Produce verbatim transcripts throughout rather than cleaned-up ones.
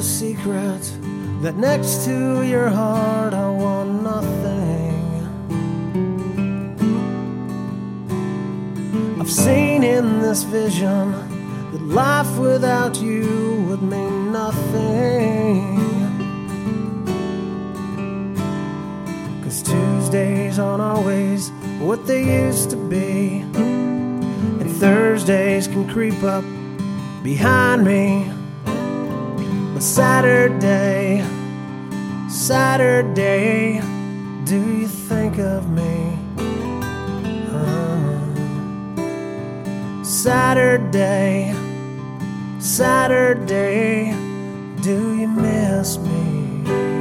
secret that next to your heart I want nothing. I've seen in this vision that life without you would mean nothing. 'Cause Tuesdays aren't always what they used to be, and Thursdays can creep up behind me. But Saturday, Saturday, do you think of me? Uh, Saturday, Saturday, do you miss me?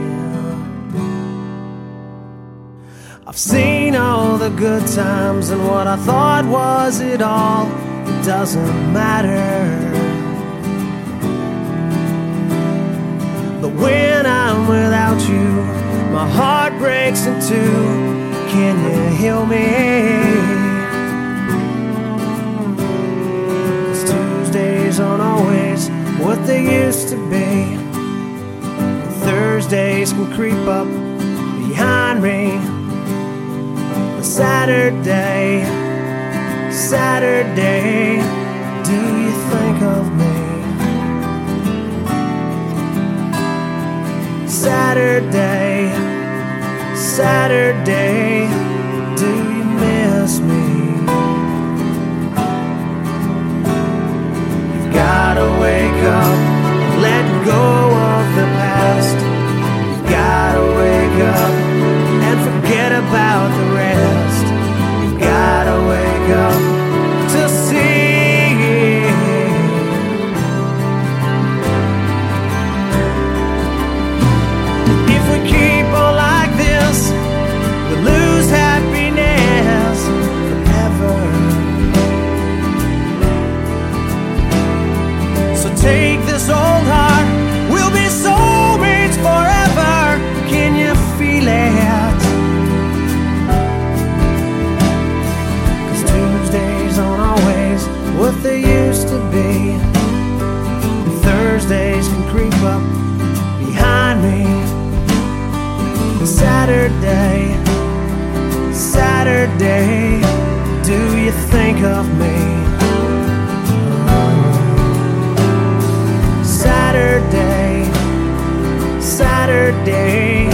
I've seen all the good times, and what I thought was it all, it doesn't matter. But when I'm without you, my heart breaks in two. Can you heal me? 'Cause Tuesdays aren't always what they used to be, and Thursdays can creep up behind me. But Saturday, Saturday, do you think of me? Saturday, Saturday, do you miss me? You've gotta wake up, let go of the past. You've gotta wake up and forget about the rest. You've gotta wake up to see. Lose happiness forever. So take this old heart, we'll be soulmates forever. Can you feel it? 'Cause Tuesdays aren't always what they used to be, Thursdays can creep up behind me. Saturday, Saturday, do you think of me? Saturday, Saturday,